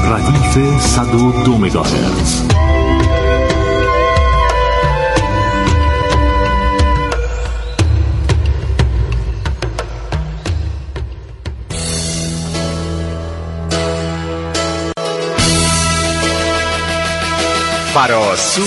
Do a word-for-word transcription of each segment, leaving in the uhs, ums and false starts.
ردیف صد و دو مگاهرتز. فراسو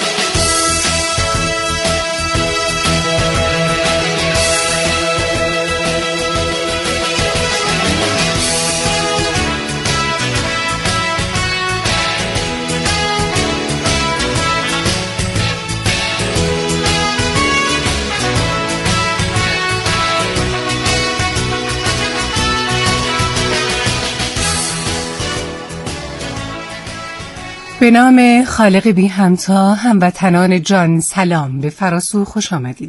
به نام خالق بی همتا، هموطنان جان سلام، به فراسو خوش آمدید.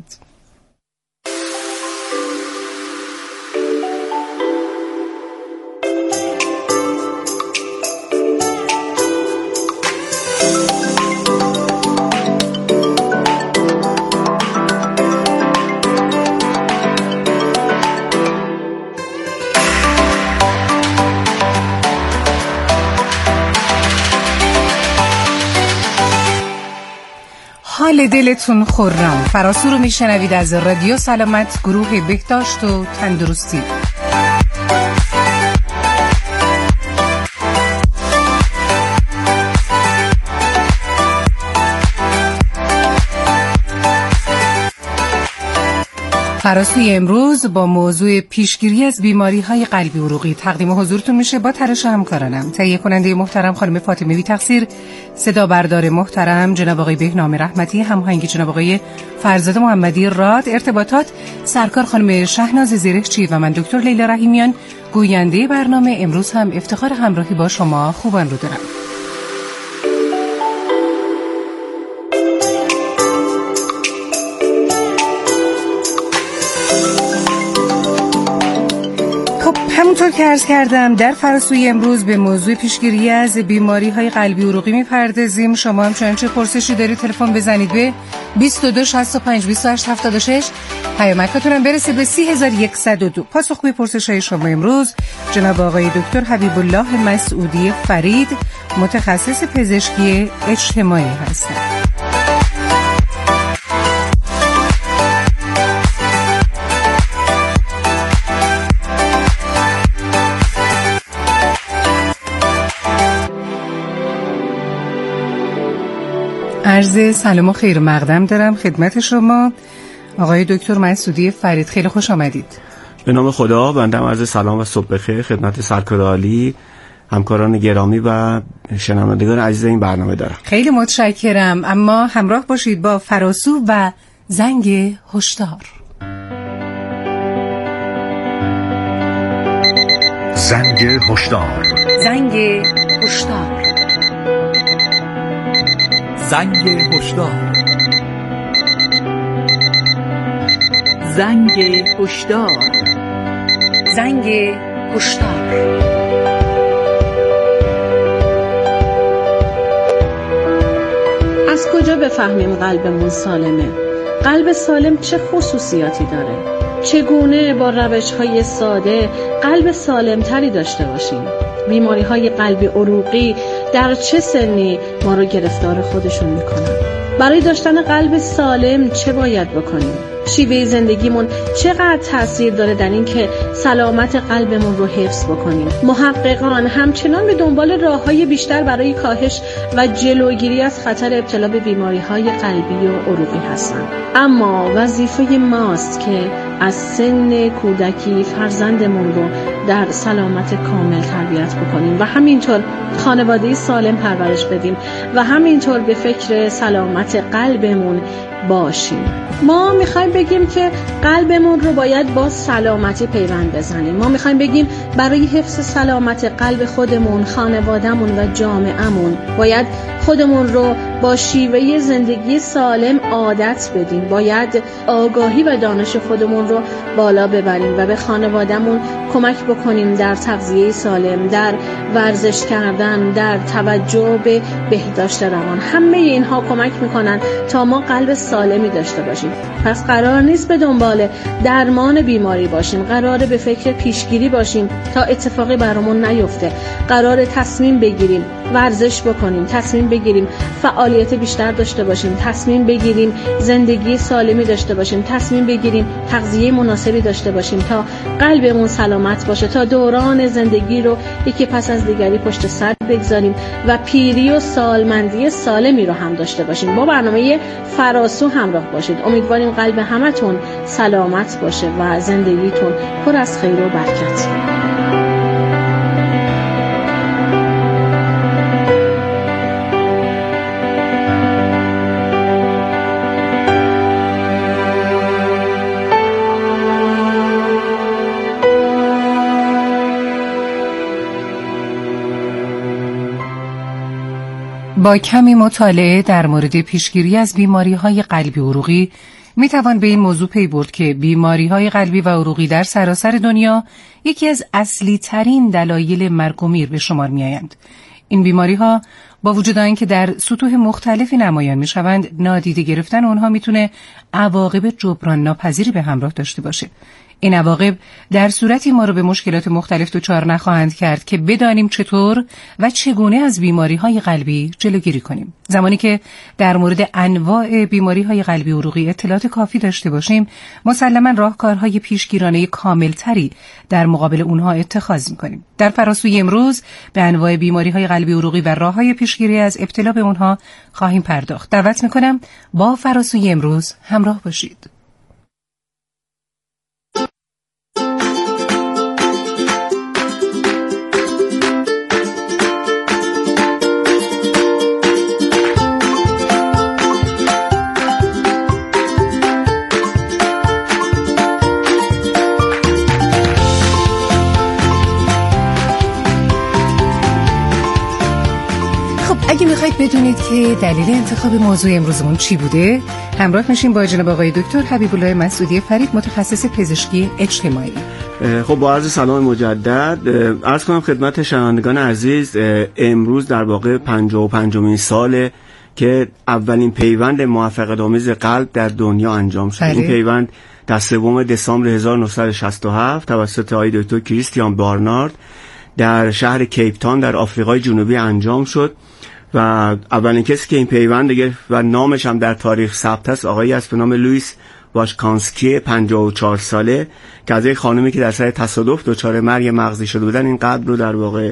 حال دلتون خرم. فراسو رو میشنوید از رادیو سلامت، گروه بهداشت و تندرستی. فراسوی امروز با موضوع پیشگیری از بیماری‌های قلبی عروقی تقدیم حضورتون میشه با تلاش همکارانم. تهیه کننده محترم خانم فاطمه بی تقصیر، صدا بردار محترم جناب آقای بهنام رحمتی، هماهنگ جناب آقای فرزاد محمدی، راد ارتباطات سرکار خانم شهناز زرهچی و من دکتر لیلا رحیمیان، گوینده برنامه. امروز هم افتخار همراهی با شما خوبان رو دارم. همونطور که عرض کردم در فراسوی امروز به موضوع پیشگیری از بیماری‌های قلبی عروقی می‌پردازیم. شما هم چنانچه پرسشی دارید تلفن بزنید به بیست و دو شصت و پنج بیست و هشت هفتاد و شش، پیامکاتون هم برسه به سی هزار و صد و دو. پاسخگوی پرسش‌های شما امروز جناب آقای دکتر حبیب الله مسعودی فرید، متخصص پزشکی اجتماعی هستند. عرض سلام و خیر مقدم دارم خدمت شما آقای دکتر مسعودی فرید، خیلی خوش آمدید. به نام خدا. بنده عرض سلام و صبح بخیر خدمت سرکار عالی، همکاران گرامی و شنوندگان عزیز این برنامه دارم. خیلی متشکرم. اما همراه باشید با فراسو و زنگ هشدار. زنگ هشدار. زنگ هشدار. زنگ هشدار. زنگ هشدار. زنگ هشدار. از کجا بفهمیم قلبمون سالمه؟ قلب سالم چه خصوصیاتی داره؟ چگونه با روش‌های ساده قلب سالمتری داشته باشیم؟ بیماری‌های قلبی عروقی در چه سنی ما رو گرفتار خودشون میکنن؟ برای داشتن قلب سالم چه باید بکنیم؟ شیوه زندگیمون چقدر تاثیر داره در این که سلامت قلبمون رو حفظ بکنیم؟ محققان همچنان به دنبال راه‌های بیشتر برای کاهش و جلوگیری از خطر ابتلا به بیماری‌های قلبی و عروقی هستند. اما وظیفه ماست که از سن کودکی فرزندمون رو در سلامت کامل تربیت بکنیم و همینطور خانواده سالم پرورش بدیم و همینطور به فکر سلامت قلبمون باشیم. ما میخوایم بگیم که قلبمون رو باید با سلامتی پیوند بزنیم. ما میخوایم بگیم برای حفظ سلامت قلب خودمون، خانوادهمون و جامعهمون باید خودمون رو با شیوه زندگی سالم عادت بدیم. باید آگاهی و دانش خودمون رو بالا ببریم و به خانوادهمون کمک بکنیم در تغذیه سالم، در ورزش کردن، در توجه به بهداشت روان. همه اینها کمک میکنن تا ما قلب سالمی داشته باشیم. پس قرار نیست به دنبال درمان بیماری باشیم، قراره به فکر پیشگیری باشیم تا اتفاقی برامون نیفته. قراره تصمیم بگیریم ورزش بکنیم، تصمیم بگیریم فعالیت بیشتر داشته باشیم، تصمیم بگیریم زندگی سالمی داشته باشیم، تصمیم بگیریم تغذیه مناسبی داشته باشیم تا قلبمون سلامت باشه، تا دوران زندگی رو یکی پس از دیگری پشت سر بگذاریم و پیری و سالمندی سالمی رو هم داشته باشیم. با برنامه فراسو همراه باشید. امیدواریم قلب همتون سلامت باشه و زندگیتون پر از خیر و برکت. با کمی مطالعه در مورد پیشگیری از بیماری‌های قلبی و عروقی میتوان به این موضوع پی برد که بیماری‌های قلبی و عروقی در سراسر دنیا یکی از اصلی ترین دلایل مرگ و میر به شمار میآیند. این بیماری‌ها با وجود آنکه در سطوح مختلفی نمایان میشوند، نادیده گرفتن آنها میتونه عواقب جبران ناپذیری به همراه داشته باشه. این عواقب در صورتی ما رو به مشکلات مختلف دچار نخواهند کرد که بدانیم چطور و چگونه از بیماری‌های قلبی جلوگیری کنیم. زمانی که در مورد انواع بیماری‌های قلبی و عروقی اطلاعات کافی داشته باشیم، مسلماً راهکارهای پیشگیرانه کاملتری در مقابل اونها اتخاذ می‌کنیم. در فراسوی امروز به انواع بیماری‌های قلبی و عروقی و راه‌های پیشگیری از ابتلا به اونها خواهیم پرداخت. دعوت می‌کنم با فراسوی امروز همراه باشید. اگه میخواید بدونید که دلیل انتخاب موضوع امروزمون چی بوده، همراه میشیم با جناب آقای دکتر حبیب الله مسعودی فرید، متخصص پزشکی اجتماعی. خب با عرض سلام مجدد عرض کنم خدمت شنوندگان عزیز، امروز در واقع پنجاه و پنجمین ساله که اولین پیوند موفقیت‌آمیز قلب در دنیا انجام شد. این پیوند در سوم دسامبر هزار و نهصد و شصت و هفت توسط آقای دکتر کریستیان بارنارد در شهر کیپ تاون در آفریقای جنوبی انجام شد و اولین کسی که این پیوند گرفت و نامش هم در تاریخ ثبت است آقایی است به نام لوئیس واشکانسکی، پنجاه و چهار ساله، که از یک خانمی که در سر تصادف دچار مرگ مغزی شده بودن این قلب رو در واقع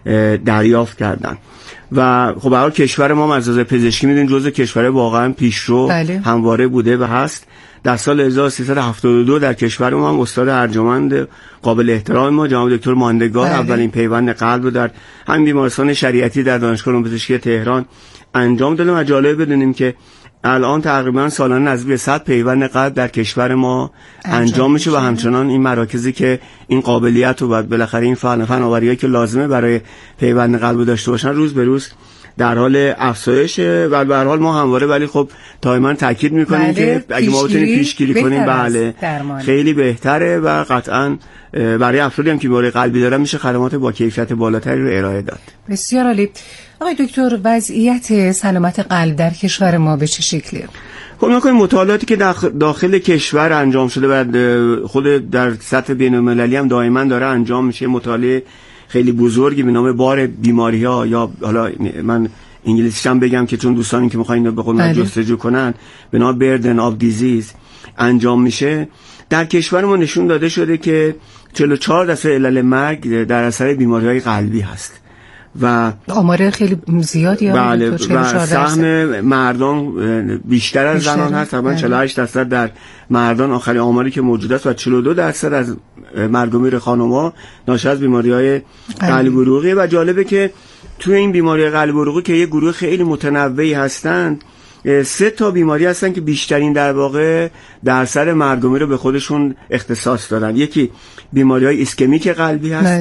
دریافت کردن. و خب برای کشور ما از نظر پزشکی میدونید جزو کشور واقعا پیشرو بله. همواره بوده و هست. در سال هزار و سیصد و هفتاد و دو در کشور ما هم استاد ارجمند قابل احترام ما جناب دکتر ماندگار بله. اولین پیوند قلب رو در همین بیمارستان شریعتی در دانشگاه علوم پزشکی تهران انجام دادیم و جالب بدونیم که الان تقریبا سالانه نزدیک به صد پیوند قلب در کشور ما انجام, انجام میشه و همچنان این مراکزی که این قابلیت و بالاخره این فن فناوری‌هایی که لازمه برای پیوند قلب داشته باشن روز به روز در حال افزایشه و به هر حال ما همواره ولی خب دائما تاکید میکنیم بله، که اگه ما بتونیم پیشگیری کنیم بله خیلی بهتره و قطعا برای افرادی هم که بیماری قلبی دارن میشه خدمات با کیفیت بالاتری رو ارائه داد. بسیار عالی. آقای دکتر، وضعیت سلامت قلب در کشور ما به چه شکلیه؟ خب نکنیم مطالعاتی که داخل کشور انجام شده و خود در سطح بین‌المللی هم دائما داره انجام میشه، مطالعه خیلی بزرگی به نام بار بیماری ها یا حالا من انگلیسیش هم بگم که چون دوستانی که میخواین به خودمون جستجو کنن به نام بردن آف دیزیز انجام میشه. در کشور ما نشون داده شده که چهل و چهار درصد علل مرگ در اثر بیماری های قلبی هست و آمار خیلی زیادی بله و سهم مردان بیشتر از بیشتر زنان هست، تقریبا چهل و هشت درصد در مردان آخرین آماری که موجود است و چهل و دو درصد از مرگ و میر خانم‌ها ناشی از بیماری‌های قلبی و عروقی. و جالبه که توی این بیماری قلبی و عروقی که یه گروه خیلی متنوعی هستند، سه تا بیماری هستن که بیشترین در واقع درصد مرگ و میر رو به خودشون اختصاص دادن. یکی بیماری‌های ایسکمیک قلبی هست،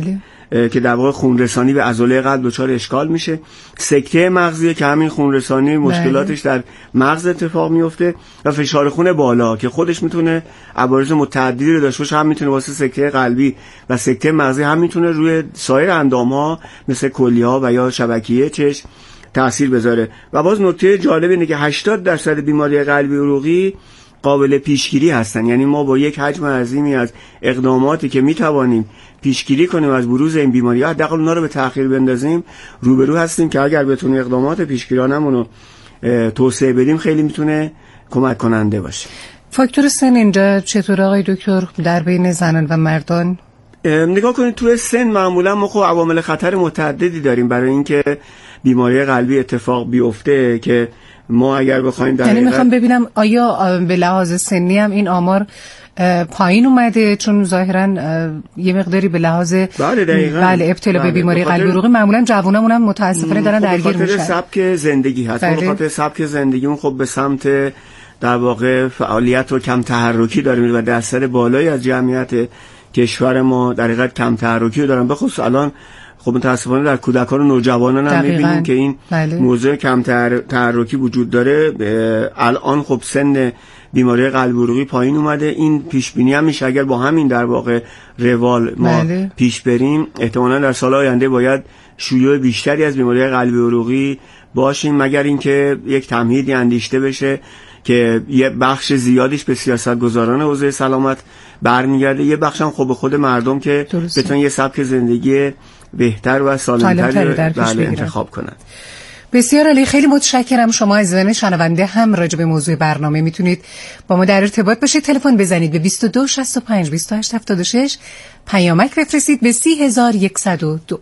که در واقع خونرسانی به عضله قلب دچار اشکال میشه. سکته مغزی که همین خونرسانی مشکلاتش در مغز اتفاق میفته و فشار خون بالا که خودش میتونه عوارض متعددی رو داشته باشه، هم میتونه واسه سکته قلبی و سکته مغزی، هم میتونه روی سایر اندام‌ها مثل کلیه‌ها و یا شبکیه چشم تأثیر بذاره. و باز نکته جالب اینه که هشتاد درصد بیماری قلبی عروقی قابل پیشگیری هستن. یعنی ما با یک حجم عظیمی از اقداماتی که میتوانیم پیشگیری کنیم از بروز این بیماری‌ها، حداقل اونا رو به تأخیر بندازیم، روبرو هستیم که اگر بتونیم اقدامات پیشگیرانمون رو توسعه بدیم خیلی میتونه کمک کننده باشه. فاکتور سن اینجا چطور آقای دکتر در بین زنان و مردان؟ نگاه کنید توی سن معمولا ما خب عوامل خطر متعددی داریم برای اینکه بیماری قلبی اتفاق بیفته که ما اگر بخوایم در یعنی میخوام ببینم آیا به لحاظ سنی هم این آمار پایین اومده؟ چون ظاهرا یه مقداری به لحاظ بله دقیقاً بله ابتلا به بیماری قلبی عروقی معمولا جوونامون هم متاسفانه دارن درگیر میشن. به خاطر سبک زندگی هست، به خاطر سبک زندگیمون خب به سمت در واقع فعالیت و کم تحرکی داریم و درصد بالایی از جمعیت کشور ما در حقیقت کم تحرکی رو دارن. بخصوص الان خب متاسفانه در کودکان و نوجوانان هم می‌بینیم که این بله. موضوع کم تحرکی وجود داره. الان خب سن بیماری قلبی عروقی پایین اومده. این پیش بینی هم میشه اگر با همین در واقع روال ما بله. پیش بریم، احتمالاً در سال آینده باید شیوع بیشتری از بیماری قلبی عروقی باشیم، مگر اینکه یک تمهیدی اندیشته بشه که یه بخش زیادیش به سیاستگزاران حوزه سلامت برمیگرده، یه بخش هم خب به خود مردم که بتونن یه سبک زندگی بهتر و سالم‌تری بله انتخاب کنن. بسیار عالی، خیلی متشکرم. شما عزیزان شنونده هم راجع به موضوع برنامه میتونید با ما در ارتباط باشید. تلفن بزنید به بیست و دو شصت و پنج بیست و هشت هفتاد و شش، پیامک بفرستید به سی هزار و صد و دو.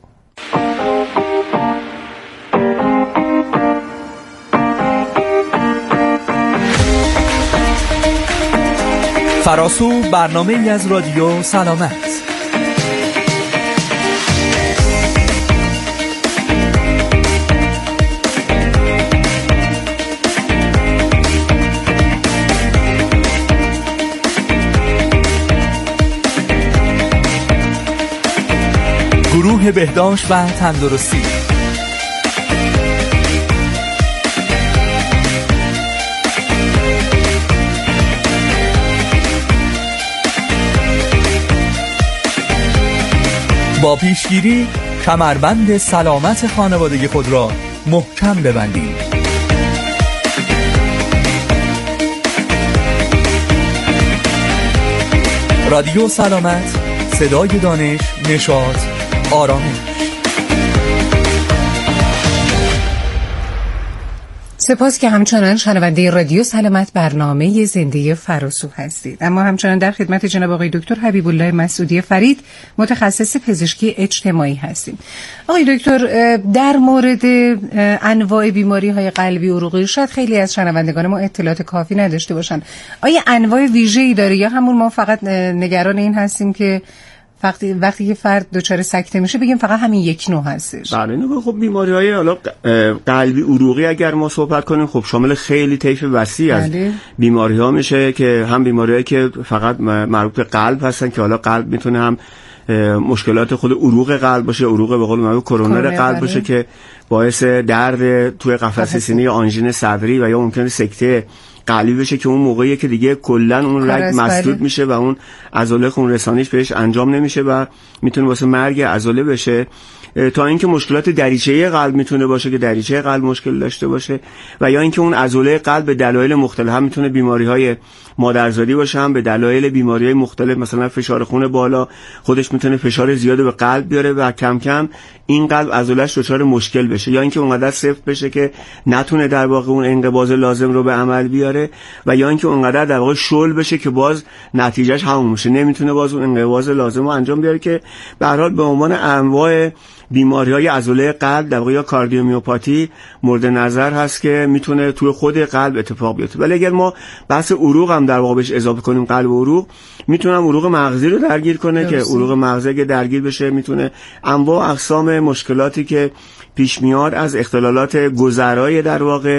فراسو برنامه ای از رادیو سلامت. گروه بهداشت و تندرستی. با پیشگیری کمربند سلامت خانوادگی خود را محکم ببندید. رادیو سلامت، صدای دانش، نشاط، آرامش. سپاس که همچنان شنونده رادیو سلامت برنامه زنده فراسو هستید. اما همچنان در خدمت جناب آقای دکتر حبیب الله مسعودی فرید، متخصص پزشکی اجتماعی هستیم. آقای دکتر، در مورد انواع بیماری های قلبی عروقی شاید خیلی از شنوندگان ما اطلاعات کافی نداشته باشن. آیا انواع ویژه‌ای داره یا همون ما فقط نگران این هستیم که وقتی وقتی که فرد دچار سکته میشه بگیم فقط همین یک نوع هستش؟ بله نه، خب بیماری‌های حالا قلبی عروقی اگر ما صحبت کنیم خب شامل خیلی طیف وسیع از بیماری‌ها میشه که هم بیماری‌هایی که فقط مربوط به قلب هستن که حالا قلب میتونه هم مشکلات خود عروق قلب باشه، عروق به قول معروف کرونر قلب باشه که باعث درد توی قفسه سینه، آنژین صدری و یا ممکنه سکته قلبی بشه که اون موقعیه که دیگه کلا اون رگ مسدود میشه و اون عضله خون رسانیش بهش انجام نمیشه و میتونه واسه مرگ عضله بشه، تا اینکه مشکلات دریچه قلب میتونه باشه که دریچه قلب مشکل داشته باشه و یا اینکه اون عضله قلب به دلایل مختلف هم میتونه بیماری‌های مادرزادی باشه، هم به دلایل بیماری‌های مختلف مثلا فشار خون بالا خودش میتونه فشار زیاد به قلب بیاره و کم کم این قلب عضله‌اش دچار مشکل بشه، یا اینکه اونقدر سفت بشه که نتونه در واقع اون انقباض لازم رو به عمل بیاره و یا اینکه اونقدر در واقع شل بشه که باز نتیجهش همون میشه، نمیتونه باز اون انقباض لازم رو انجام بیاره که به هر حال به عنوان انواع بیماری‌های عضله قلب در واقع یا کاردیومیوپاتی مورد نظر هست که میتونه توی خود قلب اتفاق بیفته. ولی اگر ما بحث عروق هم در واقع بهش اضافه کنیم، قلب و عروق میتونه عروق مغزی رو درگیر کنه درسته. که عروق مغزی اگه درگیر بشه میتونه انواع اقسام مشکلاتی که پیش میاد از اختلالات گذرای در واقع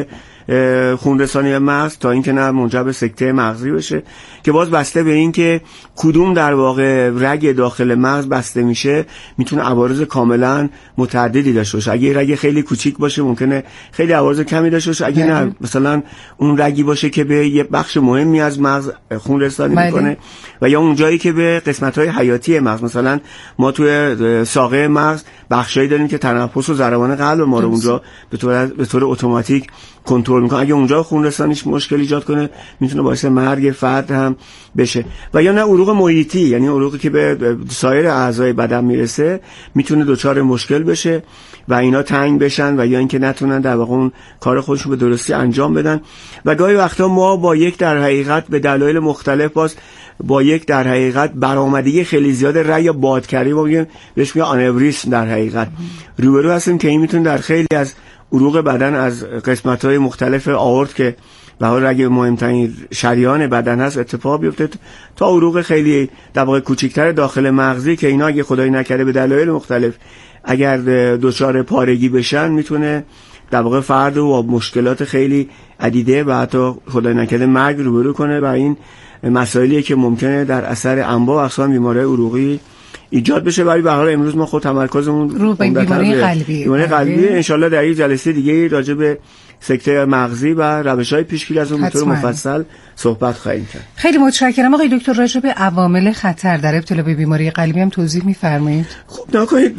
خونرسانی مغز تا اینکه نه منجر به سکته مغزی بشه، که باز بسته به این که کدوم در واقع رگ داخل مغز بسته میشه میتونه عوارض کاملا متعددی داشته باشه. اگه رگ خیلی کوچیک باشه ممکنه خیلی عوارض کمی داشته باشه، اگه نه مثلا اون رگی باشه که به یه بخش مهمی از مغز خون رسانی میکنه، و یا اون جایی که به قسمت‌های حیاتی مغز، مثلا ما توی ساقه مغز بخشایی داریم که تنفس و ضربان قلب ما رو اونجا به طور به طور اتوماتیک کنترل میکنه. اگه اونجا خون رسانیش مشکل ایجاد کنه میتونه باعث مرگ فرد هم بشه. و یا نه عروق محیطی، یعنی عروقی که به سایر اعضای بدن میرسه میتونه دچار مشکل بشه و اینا تنگ بشن، و یا اینکه نتونن در واقع اون کار خودشون به درستی انجام بدن. و گاهی وقتا ما با یک در حقیقت به دلایل مختلف باز با یک در حقیقت برآمدگی خیلی زیاد رگ یا بادکری ما میگیم بهش میگن آنوریسم در حقیقت روبرو هستیم، که این میتونه در خیلی از عروق بدن از قسمت‌های مختلف آورت که به حال رگ مهمترین شریان بدن هست اتفاق بیفته، تا عروق خیلی در واقع کوچیک‌تر داخل مغزی که اینا اگه خدای نکرده به دلایل مختلف اگر دچار پارگی بشن میتونه در واقع فرد رو با مشکلات خیلی عدیده و حتی خدای نکرده مرگ روبرو کنه. و این مسائلیه که ممکنه در اثر انواع و اقسام بیماری عروقی ایجاد بشه. ولی به هر حال امروز ما خود تمرکزمون رو به بیماری قلبی بیماری قلبی ان شاءالله در یک جلسه دیگه راجع به سکته مغزی و روش‌های پیشگیری از اون به طور مفصل صحبت خواهیم کرد. خیلی متشکرم آقای دکتر. راجع به عوامل خطر در ابتلا به بیماری قلبی هم توضیح می‌فرمایید؟ خب نکنید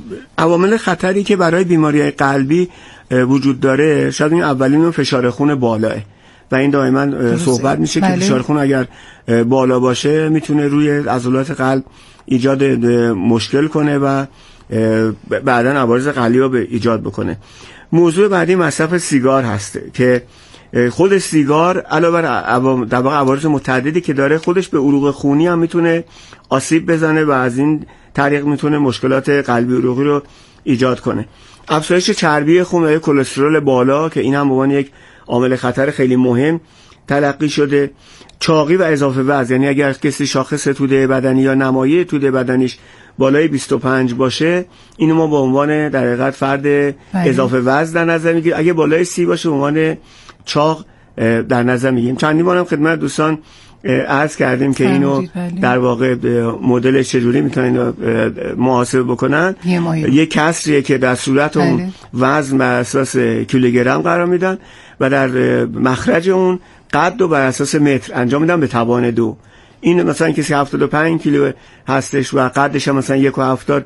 عوامل خطری که برای بیماری قلبی وجود داره، شاید این اولین فشار خون بالاه و این دائما صحبت میشه بله. که فشار خون اگر بالا باشه میتونه روی عضلات قلب ایجاد مشکل کنه و بعداً عوارض قلبی رو به ایجاد بکنه. موضوع بعدی مصرف سیگار هسته که خود سیگار علاوه بر در واقع عوارض متعددی که داره، خودش به عروق خونی هم میتونه آسیب بزنه و از این طریق میتونه مشکلات قلبی عروقی رو ایجاد کنه. افزایش چربی خون و کلسترول بالا که این هم به عنوان یک عامل خطر خیلی مهم تلقی شده. چاقی و اضافه وزن، یعنی اگر کسی شاخص توده بدنی یا نمایه توده بدنیش بالای بیست و پنج باشه، اینو ما به عنوان در حقیقت فرد بله. اضافه وزن در نظر میگیریم. اگه بالای سی باشه به عنوان چاق در نظر میگیریم. چندین بارم خدمت دوستان عرض کردیم که اینو در واقع مدل چجوری میتونن محاسبه بکنن. یه کسریه که در صورت اون وزن بر اساس کیلوگرم قرار میدن و در مخرج اون قد رو بر اساس متر انجام میدن به توان دو. این مثلا کسی هفتاد و پنج کیلو هستش و قدش هم مثلا یک و هفتاد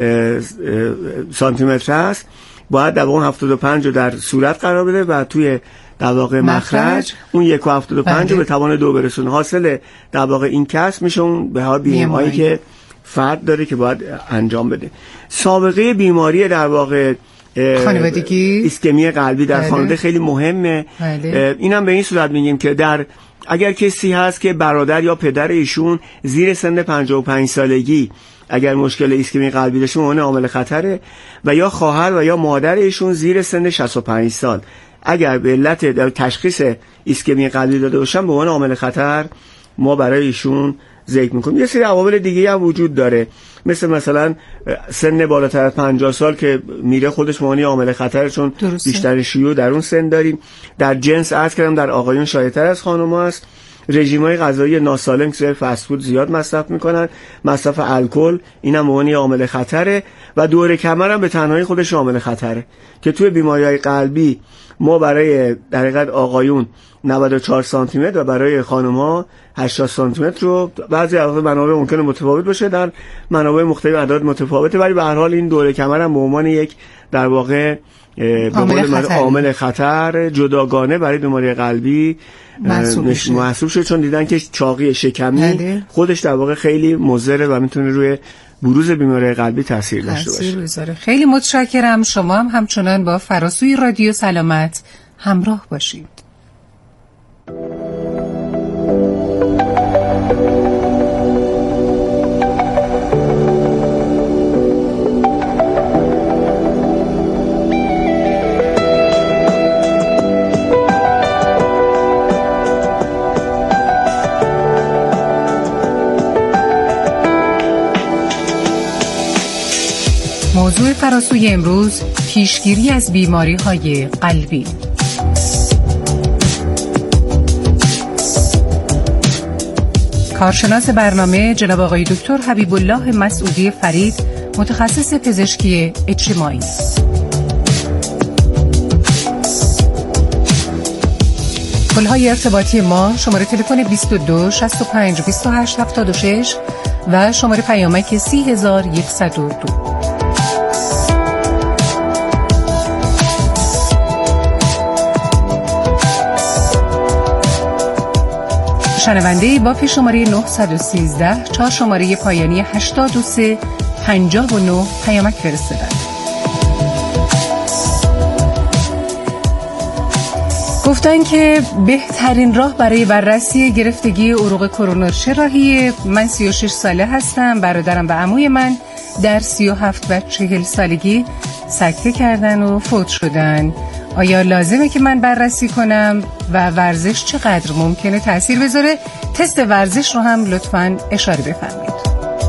سانتی متر هست، باید در اون هفتاد و پنج رو در صورت قرار بده و توی در واقع مخرج اون یک و هفتاد و پنج رو به توان دو برسونه. حاصل در واقع این کسر میشه اون به ها بیماری که فرد داره که باید انجام بده. سابقه بیماری در واقع خانوادگی ایسکمی قلبی در خانواده خیلی مهمه. اینم به این صورت میگیم که در اگر کسی هست که برادر یا پدر ایشون زیر سن پنجاه و پنج سالگی اگر مشکل ایسکمی قلبی داشته اون عامل خطره، و یا خواهر و یا مادر ایشون زیر سن شصت و پنج سال اگر به علت تشخیص ایسکمی قلبی داده باشن به عنوان عامل خطر ما برای ایشون ذکر میکنیم. یه سری عوامل دیگه هم وجود داره، مثل مثلا سن بالاتر از پنجاه سال که میره خودش معنی عامل خطر، چون بیشتر شیوع در اون سن داریم. در جنس عرض کردم در آقایون شایع‌تر از خانم‌ها است. رژیم‌های غذایی ناسالم که فست فود زیاد مصرف میکنن، مصرف الکل، اینم معنی عامل خطره. و دور کمر هم به تنهایی خودش عامل خطره که توی بیماری‌های قلبی ما برای در حقیقت آقایون نود و چهار سانتی متر و برای خانم‌ها هشتاد سانتی متر رو بعضی از منابع ممکنه متفاوت باشه، در منابع مختلف اعداد متفاوته، ولی به هر حال این دوره کمر هم به عنوان یک در واقع به قول من عامل خطر جداگانه برای بیماری قلبی محسوب شده، چون دیدن که چاقی شکمی خودش در واقع خیلی مضره و میتونه روی بروز بیماری قلبی تاثیر داشته باشه. خیلی متشکرم. شما هم همچنان با فراسوی رادیو سلامت همراه باشید. موضوع فراسوی امروز پیشگیری از بیماری‌های قلبی. کارشناس برنامه جناب آقای دکتر حبیب الله مسعودی فرید، متخصص پزشکی اجتماعی. پل‌های ارتباطی ما: شماره تلفن بیست و دو شصت و پنج بیست و هشت هفتاد و شش و شماره پیامک سی هزار و صد و دو. شنونده با پیش شماره نه یک سه چهار شماره پایانی هشتاد و سه پنجاه و نه پیامک فرستادن. گفتن که بهترین راه برای بررسی گرفتگی عروق کرونا چه راهیه؟ من سی و شش ساله هستم. برادرم و عموی من در سی و هفت و چهل سالگی سکته کردن و فوت شدن. آیا لازمه که من بررسی کنم و ورزش چقدر ممکنه تأثیر بذاره؟ تست ورزش رو هم لطفاً اشاره بفرمایید.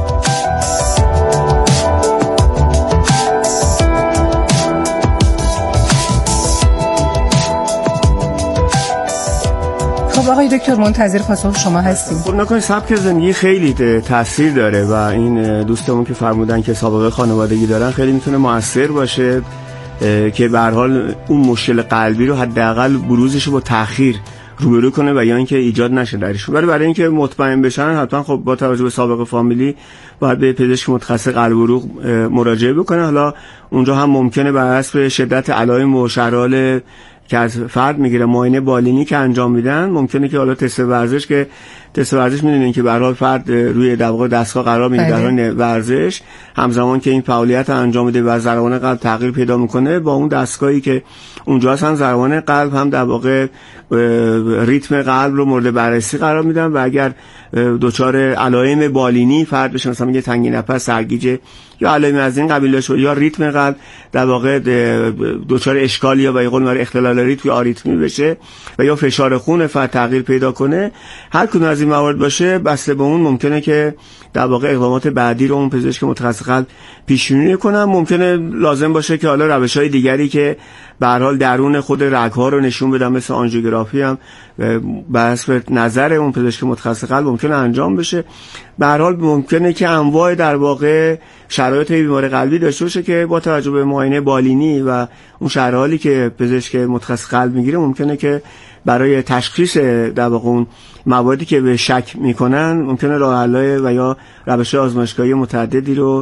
خب آقای دکتر منتظر پاسخ شما هستیم. خب نکنید سبک زندگی خیلی تأثیر داره و این دوستمون که فرمودن که سابقه خانوادگی دارن خیلی میتونه مؤثر باشه که به هر حال اون مشکل قلبی رو حداقل بروزش رو با تأخیر روبرو کنه و یا اینکه ایجاد نشه درشون. ولی برای اینکه مطمئن بشن حتما خب با توجه به سابقه فامیلی باید به پزشک متخصص قلب و عروق مراجعه بکنه. حالا اونجا هم ممکنه بر حسب شدت علائم و شرایط که از فرد میگیره معاینه بالینی که انجام میدن، ممکنه که حالا تست ورزش که تست ورزش میدونین که به هر حال فرد روی در واقع دستگاه قرار میگیره در حال ورزش، همزمان که این فعالیت انجام میده و ضربان قلب تغییر پیدا میکنه با اون دستگاهی که اونجا هستن ضربان قلب هم در واقع ریتم قلب رو مورد بررسی قرار میدن و اگر دچار علائم بالینی فرد بشه، مثلا میگه تنگی نفس، سرگیجه یا علائم از این قبیل شد یا ریتم قلب در واقع دچار اشکال یا به قول معروف اختلال ریتم یا آریتمی بشه و یا فشار خون فرد تغییر پیدا کنه، هر کدوم از این موارد باشه بسته به اون ممکنه که در واقع اقدامات بعدی رو اون پزشک متخصص قلب پیش بینی کنه. ممکنه لازم باشه که حالا روش‌های دیگری که به هر حال درون خود رگ‌ها رو نشون بدن مثل آنژیوگرافی هم به حسب نظر اون پزشک متخصص قلب ممکنه انجام بشه. به هر حال ممکنه که انواع در واقع شرایط بیماری قلبی داشته باشه که با توجه به معاینه بالینی و اون شرایطی که پزشک متخصص قلب میگیره ممکنه که برای تشخیص در واقع اون مواردی که به شک میکنن ممکنه راه حل‌های و یا روش آزمایشگاهی متعددی رو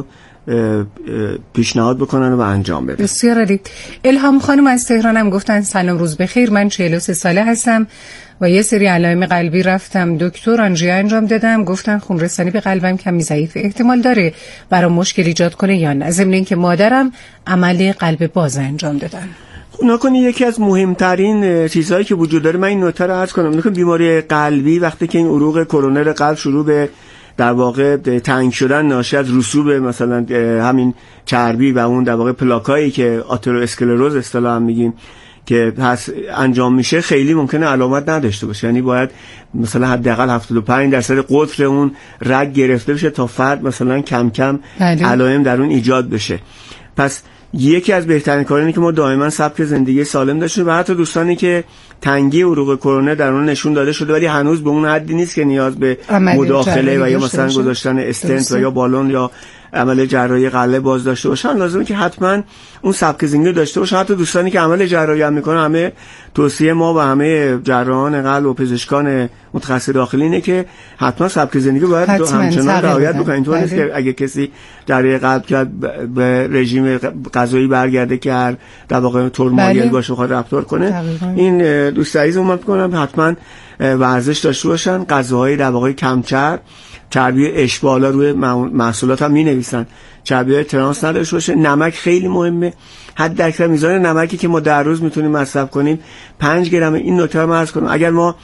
پیشنهاد بکنن و انجام بدن. بسیار عالی. الهام خانم از تهران هم گفتن سلام، روز بخیر، من چهل و سه ساله هستم و یه سری علائم قلبی رفتم دکتر، آنژیو انجام دادم، گفتن خون رسانی به قلبم کمی ضعیفه، احتمال داره برام مشکل ایجاد کنه یا نه، ضمن اینکه مادرم عمل قلب باز انجام دادن. نکنی یکی از مهمترین چیزهایی که وجود داره، من این نکته رو عرض کنم، نکنی بیماری قلبی وقتی که این عروق کرونر قلب شروع به در واقع تنگ شدن ناشی از رسوب مثلا همین چربی و اون در واقع پلاکایی که آترواسکلروز اصطلاحاً میگیم که پس انجام میشه، خیلی ممکنه علامت نداشته باشه. یعنی باید مثلا حداقل هفتاد و پنج درصد قطر اون رگ گرفته بشه تا فرد مثلا کم کم علائم در اون ایجاد بشه. پس یکی از بهترین کارا اینه که ما دائما سبک زندگی سالم داشته و حتی دوستانی که تنگی عروق کرونر در اون نشون داده شده ولی هنوز به اون حدی نیست که نیاز به مداخله و یا مثلا گذاشتن استنت و یا بالون یا عمل جراحی قلب باز داشته باشن، لازمه که حتما اون سبک زندگی داشته باشن. حتی دوستانی که عمل جراحی هم میکنن، همه توصیه ما و همه جراحان قلب و پزشکان متخصص داخلی اینه که حتما سبک زندگی باید همچنان رعایت بکنن. اینطور نیست که اگه کسی جراحی قلب کرد به رژیم غذایی برگرده که هر در واقع ترمایل باشه بخواد رفتار کنه. دقیقا. این دوست عزیز اومد کنم حتما ورزش داشته باشن، غذاهای در واقع کم چرب، چربی اشبالا روی محصولات هم می نویسن، چربی ترانس نداشته باشه. نمک خیلی مهمه، حد اکثر میزان نمکی که ما در روز میتونیم مصرف کنیم پنج گرم. این نکته رو عرض کنم، اگر ما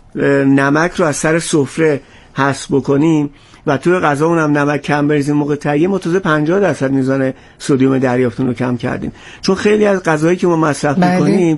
نمک رو از سر سفره حذف بکنیم و توی غذامون هم نمک کم بریزیم موقع تهیه، متوسط پنجاه درصد میزان سدیم دریافتون رو کم کردیم. چون خیلی از غذاهایی که ما مصرف میکنیم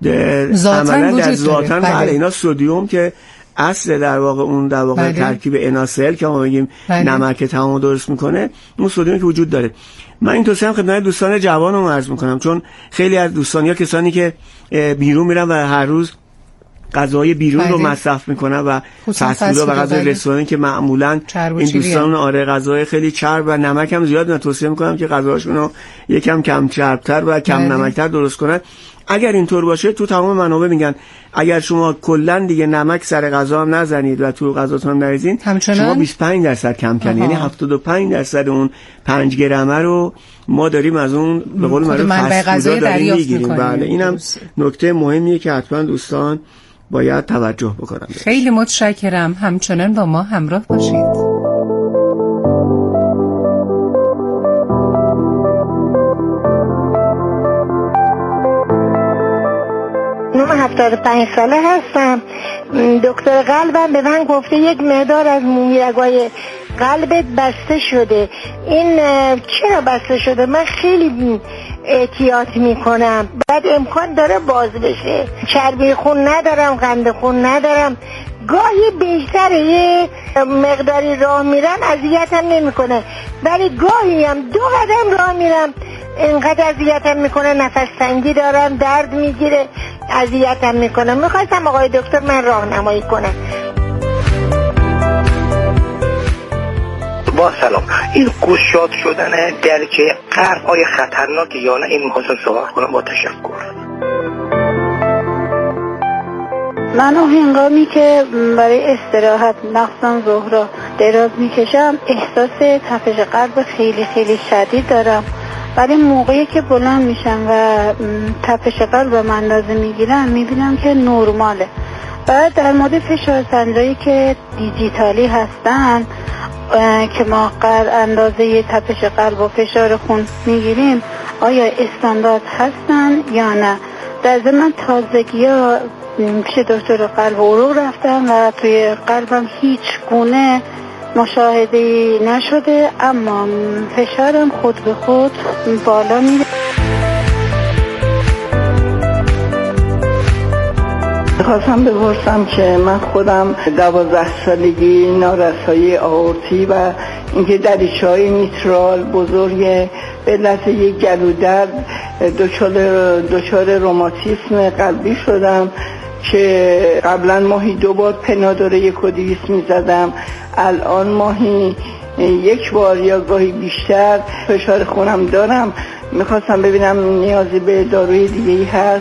عملاً در ذاتاً بله اینا سدیم که اصل در واقع اون در واقع ترکیب اناسل که ما میگیم نمک تمام درست میکنه، اون سدیمی که وجود داره. من این توصیه هم خدمت دوستان جوانم عرض میکنم، چون خیلی از دوستان یا کسانی که بیرون میرن و هر روز غذای بیرون بله. رو مصرف میکنن و فست‌فودها و غذای بله. رستورانی که معمولا این دوستان آره غذای خیلی چرب و نمک هم زیاد، من توصیه میکنم که غذاشون رو یکم کم چربتر و کم بله. نمکتر درست کنن. اگر اینطور باشه تو تمام منابع میگن اگر شما کلا دیگه نمک سر غذا هم نزنید و تو غذاتون هم نریزین شما بیست و پنج درصد کم کنید، یعنی هفتاد و پنج درصد اون پنج گرمه رو ما داریم از اون به قول معروف فست‌فودا داریم میگیریم. بله اینم نکته مهمیه که حتما دوستان باید توجه بکنن. خیلی متشکرم، همچنان با ما همراه باشید. من هفتاد و پنج ساله هستم. دکتر قلبم به من گفته یک مقدار از مومیرگای قلبت بسته شده. این چرا بسته شده؟ من خیلی احتیاط میکنم، بعد امکان داره باز بشه. چربی خون ندارم، قند خون ندارم. گاهی بیشتر یه مقداری راه میرم اذیتم نمیکنه، ولی گاهی هم دو قدم راه میرم اینقدر اذیتم میکنه، نفس تنگی دارم، درد میگیره، اذیتم میکنه. میخواستم آقای دکتر من راهنمایی کنه. با سلام، این گشاد شدن درجه قلب آیا خطرناکه یا نه؟ این میخواستم صحبت کنم. با تشکر. من هنگامی که برای استراحت مخصوصا ظهرا دراز میکشم احساس تپش قلب خیلی خیلی شدید دارم، ولی موقعی که بلند میشم و تپش قلبم اندازه میگیرم میبینم که نرماله. بعد در مورد فشار سنجایی که دیجیتالی هستن که ما قلب اندازه تپش قلب و فشار خون میگیریم آیا استاندارد هستن یا نه؟ در ضمن تازگی ها پیش دکتر قلب و عروق رفتم و توی قلبم هیچ گونه مشاهده نشده، اما فشارم خود به خود بالا میره. خواستم بپرسم که من خودم دوازده سالگی نارسایی آورتی و اینکه دریچه‌های میترال بزرگ به علت یک گلودرد دچار دچار روماتیسم قلبی شدم که قبلا ماهی دو بار پنادوره یک و دویست میزدم، الان ماهی یک بار یا گاهی بیشتر. فشار خونم دارم، میخواستم ببینم نیازی به داروی دیگه‌ای هست.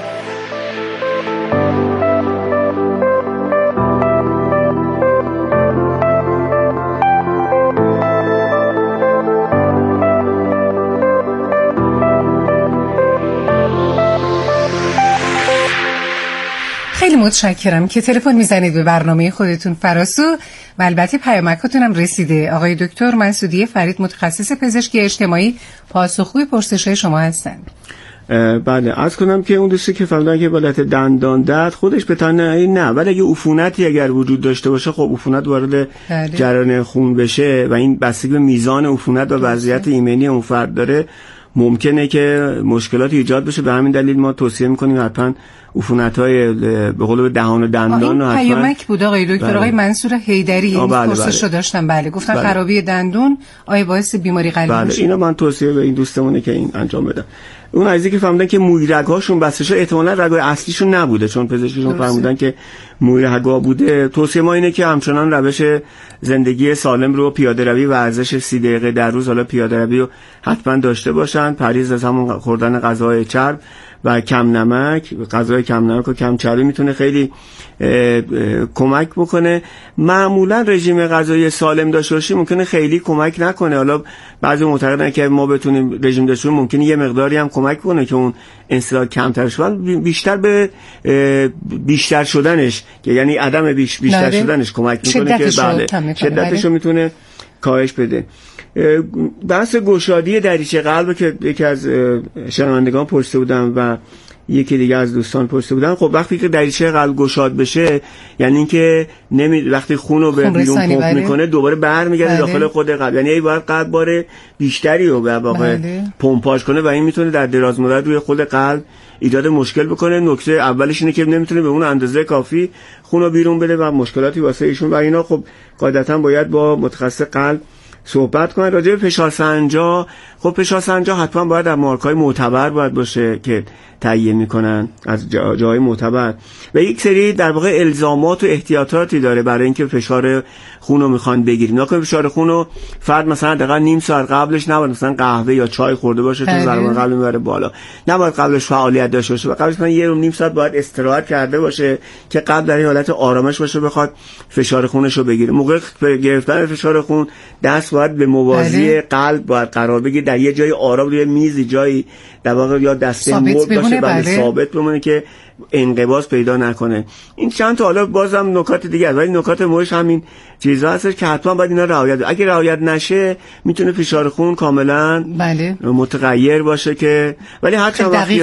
خیلی متشکرم که تلفن میزنید به برنامه خودتون فراسو و البته پیامکاتون هم رسیده. آقای دکتر منصودی فرید متخصص پزشکی اجتماعی پاسخگوی پرسش‌های شما هستند. بله عرض کنم که اون دوستی که فهمیدن که حالت دندان درد خودش به تنهایی نه، ولی اگه عفونتی اگر وجود داشته باشه خب عفونت وارد جریان خون بشه و این بستگی به میزان عفونت و وضعیت ایمنی اون فرد داره ممکنه که مشکلات ایجاد بشه. به همین دلیل ما توصیه میکنیم حتما عفونت‌های به قول دهان و دندان رو حتما. پیامک بود آقای دکتر. آقای منصور حیدری این پرسش رو داشتن. بله گفتن بله. خرابی دندون آیا باعث بیماری قلبی بله. میشه؟ اینو من توصیه به این دوستمونه که این انجام بدن. اون عزیزی که فهمیدن که موی رگ‌هاشون بسته شده احتمالاً رگ‌های اصلیشون نبوده، چون پزشکشون فهمیدن که موی رگ‌ها بوده. توصیه ما اینه که همچنان روش زندگی سالم رو، پیاده روی، ورزش سی دقیقه در روز، حالا پیاده روی رو حتما داشته باشن، پرهیز از همون خوردن غذاهای چرب و کم نمک. غذای کم نمک و کم چربی میتونه خیلی اه اه کمک بکنه. معمولا رژیم غذایی سالم داشته باشیم ممکنه خیلی کمک نکنه. حالا بعضی معتقدن که ما بتونیم رژیم داشته باشیم ممکنه یه مقداری هم کمک کنه که اون انسداد کمتر شه، بیشتر به بیشتر شدنش که یعنی عدم بیش بیشتر نده. شدنش کمک میکنه که بله شدتش رو میتونه کاهش بده. بحث گشادی دریچه قلب که یکی از شنوندگان پرسیده بودن و یکی دیگه از دوستان پرسیده بودن، خب وقتی که دریچه قلب گشاد بشه یعنی اینکه نمی وقتی خون رو به بیرون پمپ میکنه دوباره برمیگرده داخل خود قلب، یعنی باید قلب بار بیشتری رو به واقع پمپاژ کنه و این میتونه در دراز مدت روی خود قلب ایجاد مشکل بکنه. نکته اولش اینه که نمیتونه به اون اندازه کافی خون رو بیرون بده و مشکلاتی واسه ایشون و اینا. خب قاعدتا باید با متخصص قلب صحبت کنن. راجع به فشار سنجا، خب فشار سنجا حتما باید از مارک‌های معتبر باید باشه که تهیه میکنن از جا جای معتبر و یک سری در واقع الزامات و احتیاطاتی داره برای اینکه فشار خون رو میخوان بگیریم. نکنه فشار خون رو فرد مثلا دقیقاً نیم ساعت قبلش نباید مثلا قهوه یا چای خورده باشه تو ضربان قلب میبره بالا، نباید قبلش فعالیت داشته باشه و قبلش مثلا یه رو نیم ساعت باید استراحت کرده باشه که قلب در این حالت آرامش باشه بخواد فشار خونش رو بگیره. موقع گرفتن فشار خون دست باید به موازی قلب باید قرار بگیره، در یه جای آرام روی میزی جایی در واقع یا دسته مبل باشه بله ثابت بمونه که انقباض پیدا نکنه. این چند تا حالا بازم نکات دیگه است ولی نکات مهمش همین چیزا هست که حتما باید اینا رعایت. اگه رعایت نشه میتونه فشار خون کاملا بله متغیر باشه که ولی هر چند